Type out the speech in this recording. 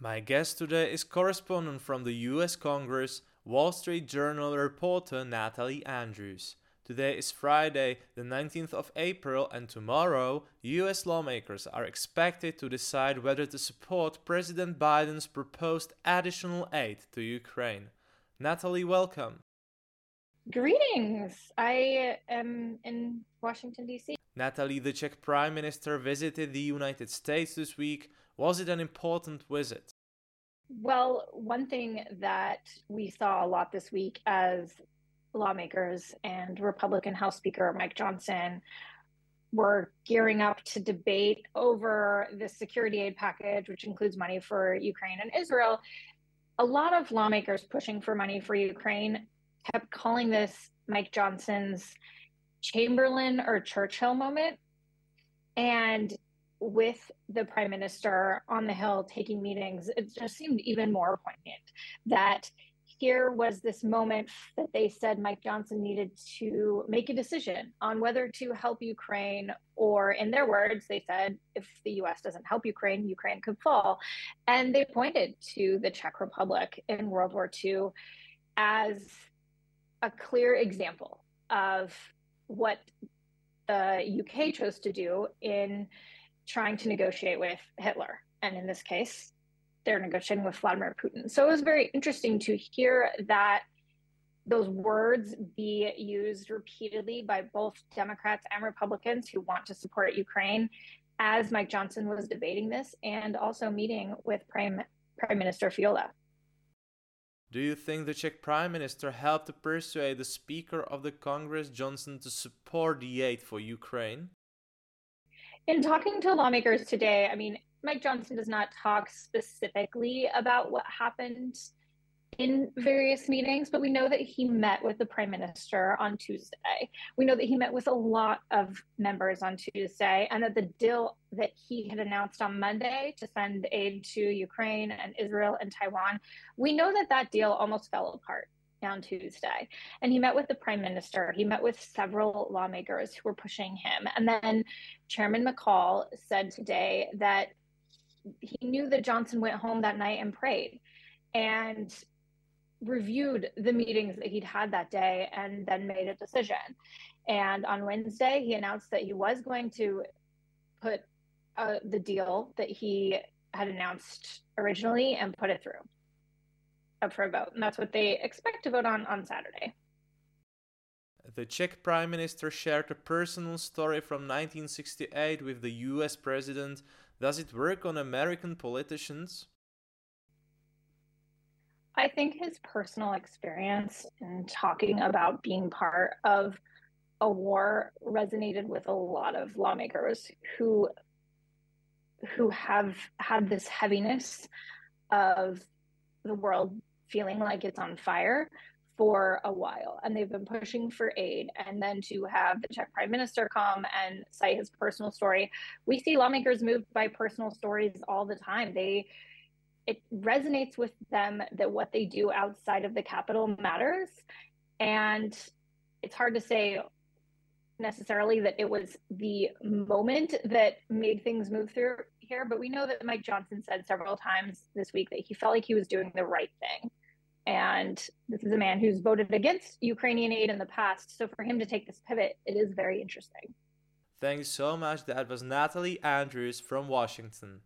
My guest today is correspondent from the US Congress, Wall Street Journal reporter Natalie Andrews. Today is Friday, the 19th of April, and tomorrow, US lawmakers are expected to decide whether to support President Biden's proposed additional aid to Ukraine. Natalie, welcome. Greetings. I am in Washington, D.C. Natalie, the Czech Prime Minister visited the United States this week. Was it an important visit? Well, one thing that we saw a lot this week as lawmakers and Republican House Speaker Mike Johnson were gearing up to debate over the security aid package, which includes money for Ukraine and Israel. A lot of lawmakers pushing for money for Ukraine kept calling this Mike Johnson's Chamberlain or Churchill moment. And with the prime minister on the Hill taking meetings, it just seemed even more poignant that here was this moment that they said Mike Johnson needed to make a decision on whether to help Ukraine, or in their words, they said, if the US doesn't help Ukraine, Ukraine could fall. And they pointed to the Czech Republic in World War II as a clear example of what the UK chose to do in trying to negotiate with Hitler. And in this case, they're negotiating with Vladimir Putin. So it was very interesting to hear that those words be used repeatedly by both Democrats and Republicans who want to support Ukraine as Mike Johnson was debating this and also meeting with Prime Minister Fiala. Do you think the Czech Prime Minister helped to persuade the Speaker of the Congress, Johnson, to support the aid for Ukraine? In talking to lawmakers today, Mike Johnson does not talk specifically about what happened in various meetings, but we know that he met with the prime minister on Tuesday. We know that he met with a lot of members on Tuesday, and that the deal that he had announced on Monday to send aid to Ukraine and Israel and Taiwan, we know that that deal almost fell apart on Tuesday. And he met with the prime minister. He met with several lawmakers who were pushing him. And then Chairman McCall said today that he knew that Johnson went home that night and prayed and reviewed the meetings that he'd had that day and then made a decision. And on Wednesday, he announced that he was going to put the deal that he had announced originally and put it through up for a vote. And that's what they expect to vote on Saturday. The Czech Prime Minister shared a personal story from 1968 with the US President. Does it work on American politicians? I think his personal experience in talking about being part of a war resonated with a lot of lawmakers who have had this heaviness of the world feeling like it's on fire for a while, and they've been pushing for aid. And then to have the Czech prime minister come and cite his personal story, we see lawmakers moved by personal stories all the time. It resonates with them that what they do outside of the Capitol matters. And it's hard to say necessarily that it was the moment that made things move through here, but we know that Mike Johnson said several times this week that he felt like he was doing the right thing. And this is a man who's voted against Ukrainian aid in the past. So for him to take this pivot, it is very interesting. Thanks so much. That was Natalie Andrews from Washington.